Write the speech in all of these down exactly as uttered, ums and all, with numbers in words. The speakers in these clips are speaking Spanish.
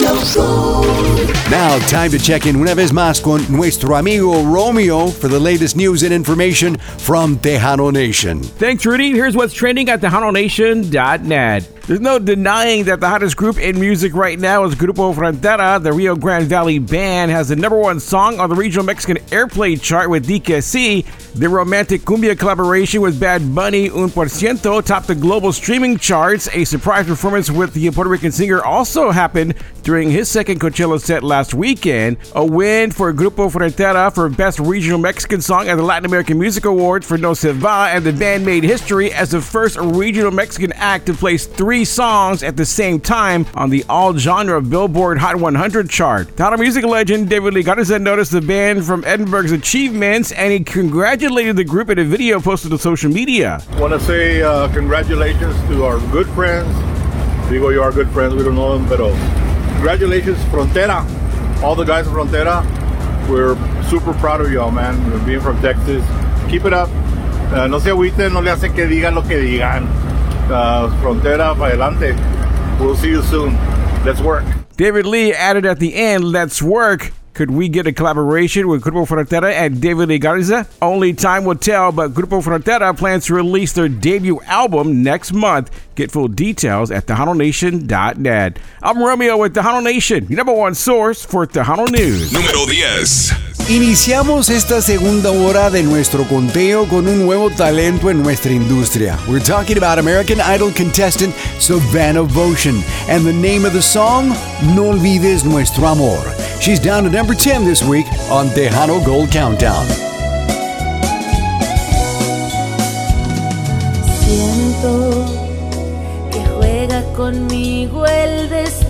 Tejano Soul. Now, time to check in una vez más con nuestro amigo Romeo for the latest news and information from Tejano Nation. Thanks, Rudy. Here's what's trending at Tejano Nation dot net. There's no denying that the hottest group in music right now is Grupo Frontera. The Rio Grande Valley band has the number one song on the regional Mexican airplay chart with Di Que Si. The romantic cumbia collaboration with Bad Bunny, Un Por Ciento, topped the global streaming charts. A surprise performance with the Puerto Rican singer also happened during his second Coachella set last weekend. A win for Grupo Frontera for Best Regional Mexican Song at the Latin American Music Awards for No Se Va, and the band made history as the first regional Mexican act to place three songs at the same time on the all-genre Billboard Hot one hundred chart. Tejano music legend David Lee Garza noticed the band from Edinburgh's achievements, and he congratulated the group in a video posted on social media. I want to say uh, congratulations to our good friends. Digo, you are good friends, we don't know them, but congratulations, Frontera. All the guys from Frontera, we're super proud of y'all, man. Being from Texas. Keep it up. Uh, no se agüiten, no le hacen que digan lo que digan. Uh, Frontera, para adelante. We'll see you soon. Let's work. David Lee added at the end, let's work. Could we get a collaboration with Grupo Frontera and David Lee Garza? Only time will tell, but Grupo Frontera plans to release their debut album next month. Get full details at Tejano Nation dot net. I'm Romeo with Tejano Nation, your number one source for Tejano News. Número diez. Iniciamos esta segunda hora de nuestro conteo con un nuevo talento en nuestra industria. We're talking about American Idol contestant Savannah Votion, and the name of the song, No Olvides Nuestro Amor. She's down to number ten this week on Tejano Gold Countdown. Siento que juega conmigo el destino.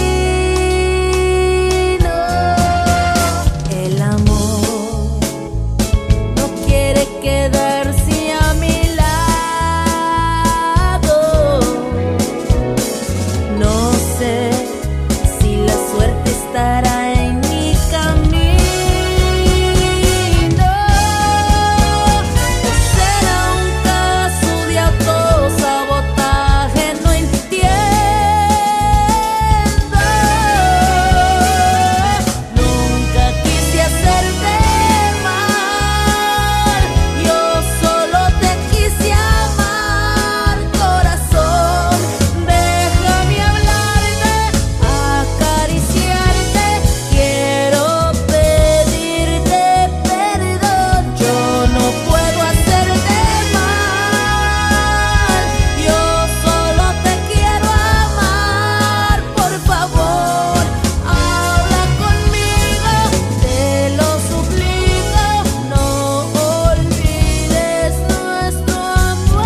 El amor no quiere quedarse a mi lado. No sé si la suerte estará en mi camino. ¿O será un caso de autosabotaje? No entiendo. Nunca quise hacerte mal, yo solo te quise amar, corazón. Déjame hablarte, acariciarte, quiero pedirte perdón. Yo no puedo hacerte mal, yo solo te quiero amar. Por favor, habla conmigo, te lo suplico, no olvides nuestro amor.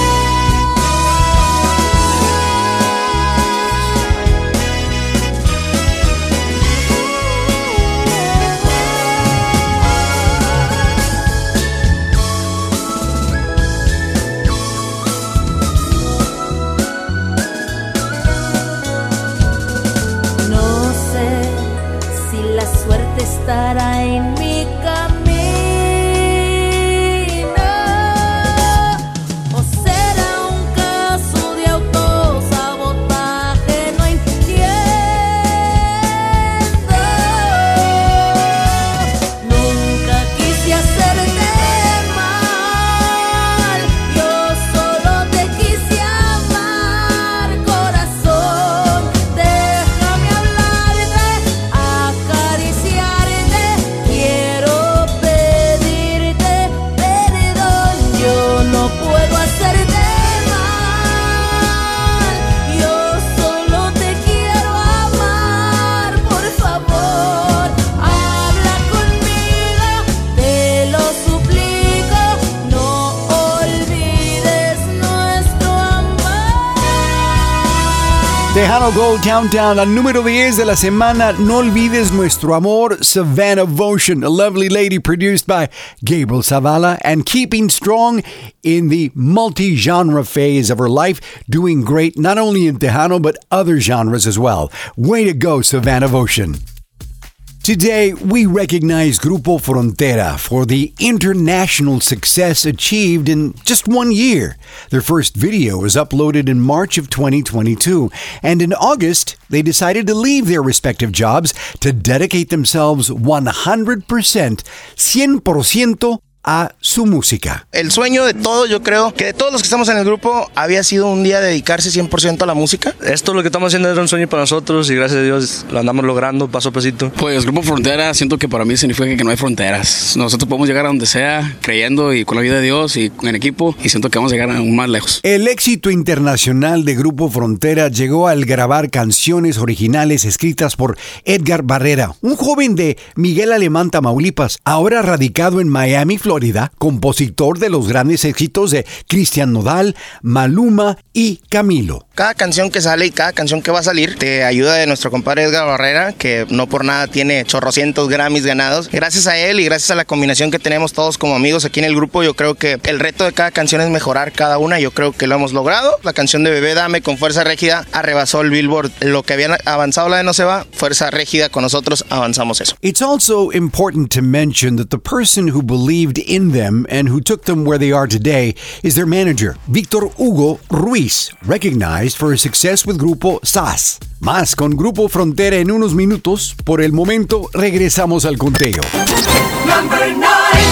No sé si la suerte estará en mi camino. O será un caso de autosabotaje, no entiendo. Nunca quise hacerte mal, yo solo te quise amar, corazón. Déjame hablarte, acariciarte, quiero pedirte perdón. Yo no puedo hacerte mal, yo solo te quiero amar. Por favor, habla conmigo, te lo suplico, no olvides nuestro amor. Tejano Gold Countdown, la número diez de la semana. No olvides nuestro amor, Savannah Votion, a lovely lady produced by Gabriel Zavala and keeping strong in the multi-genre phase of her life, doing great not only in Tejano but other genres as well. Way to go, Savannah Votion. Today, we recognize Grupo Frontera for the international success achieved in just one year. Their first video was uploaded in March of twenty twenty-two, and in August, they decided to leave their respective jobs to dedicate themselves one hundred percent, cien por ciento, a su música. El sueño de todos, yo creo, que de todos los que estamos en el grupo, había sido un día dedicarse cien por ciento a la música. Esto lo que estamos haciendo era un sueño para nosotros y gracias a Dios lo andamos logrando paso a pasito. Pues Grupo Frontera, siento que para mí significa que no hay fronteras. Nosotros podemos llegar a donde sea, creyendo y con la vida de Dios y en equipo, y siento que vamos a llegar aún más lejos. El éxito internacional de Grupo Frontera llegó al grabar canciones originales escritas por Edgar Barrera, un joven de Miguel Alemán, Tamaulipas, ahora radicado en Miami, Florida. Compositor de los grandes éxitos de Cristian Nodal, Maluma y Camilo. Cada canción que sale y cada canción que va a salir te ayuda de nuestro compadre Edgar Barrera, que no por nada tiene chorrocientos Grammys ganados. Gracias a él y gracias a la combinación que tenemos todos como amigos aquí en el grupo, yo creo que el reto de cada canción es mejorar cada una. Yo creo que lo hemos logrado. La canción de Bebé Dame con Fuerza Régida arrebasó el Billboard. Lo que habían avanzado la de No Se Va, Fuerza Régida con nosotros avanzamos eso. It's also important to mention that the person who believed in them and who took them where they are today is their manager, Víctor Hugo Ruiz, recognized for his success with Grupo S A S. Más con Grupo Frontera en unos minutos. Por el momento, regresamos al conteo. Number nine.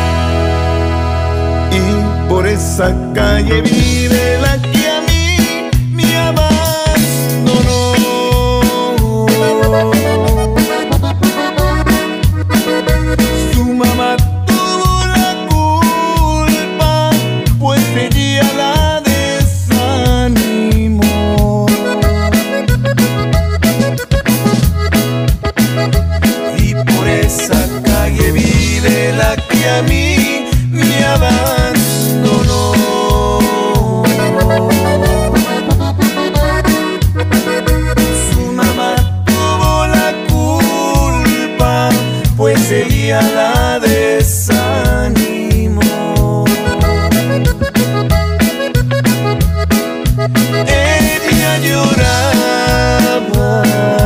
Y por esa calle vive la que a mí me abandonó. Su mamá tuvo la culpa, pues ella la desanimó. Y por esa calle vive la que a mí me abandonó. Su mamá tuvo la culpa, pues ella la desanimó. Ella lloraba.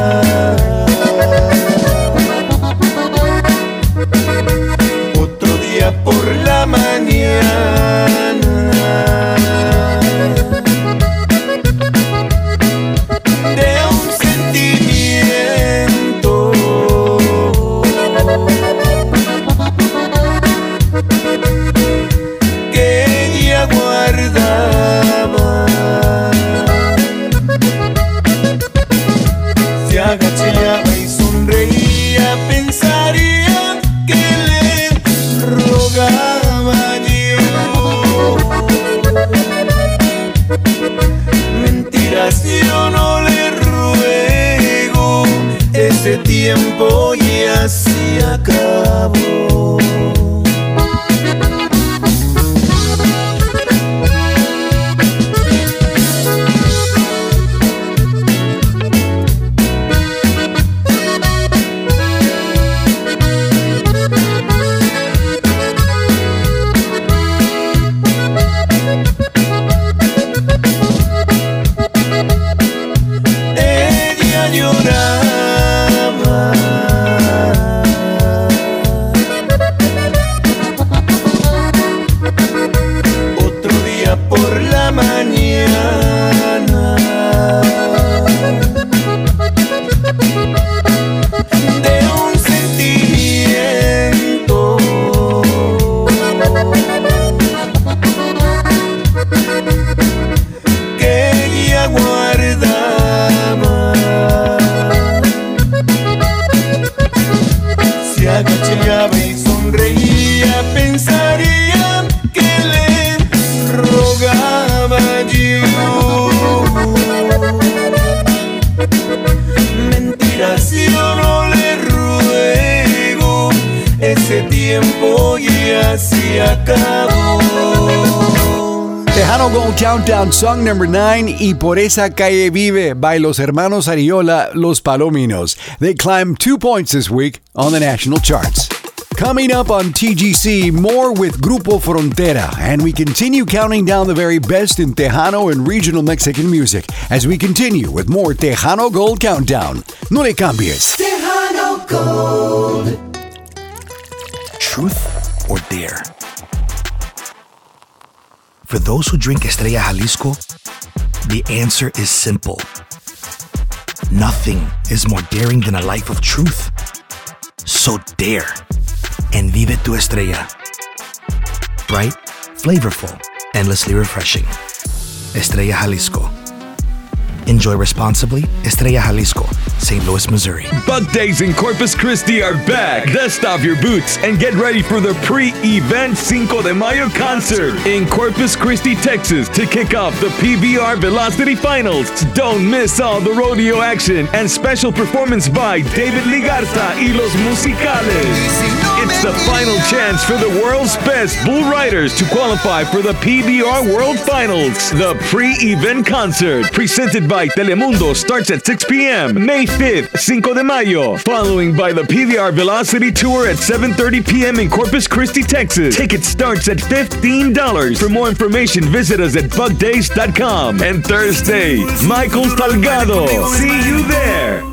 Otro día por la mañana, de un sentimiento que ella guardaba, se agachaba y sonreía, pensaría que le rogaba yo. Mentiras, yo no le ruego, ese tiempo ya se acabó. Ella lloraba. Otro día por la mañana, de un sentimiento que ella guardaba, se agachaba y sonreía, pensaría que le rogaba yo. Mentiras, yo no le ruego, ese tiempo ya se acabó. Tejano Gold Countdown Song number nine, Y por esa calle vive, by los hermanos Ariola, Los Palominos. They climbed two points this week on the national charts. Coming up on T G C, more with Grupo Frontera, and we continue counting down the very best in Tejano and regional Mexican music as we continue with more Tejano Gold Countdown. No le cambies. Tejano Gold. Truth or dare? For those who drink Estrella Jalisco, the answer is simple. Nothing is more daring than a life of truth. So dare and vive tu estrella. Bright, flavorful, endlessly refreshing. Estrella Jalisco. Enjoy responsibly. Estrella Jalisco, Saint Louis, Missouri. Bug Days in Corpus Christi are back. Dust off your boots and get ready for the pre-event Cinco de Mayo concert in Corpus Christi, Texas to kick off the P B R Velocity Finals. Don't miss all the rodeo action and special performance by David Ligarza y Los Musicales. It's the final chance for the world's best bull riders to qualify for the P B R World Finals. The pre-event concert, presented by Telemundo, starts at six p.m. May fifth, Cinco de Mayo, following by the P B R Velocity Tour at seven thirty p.m. in Corpus Christi, Texas. Ticket starts at fifteen dollars. For more information, visit us at bug days dot com. And Thursday, Michael Salgado. See you there.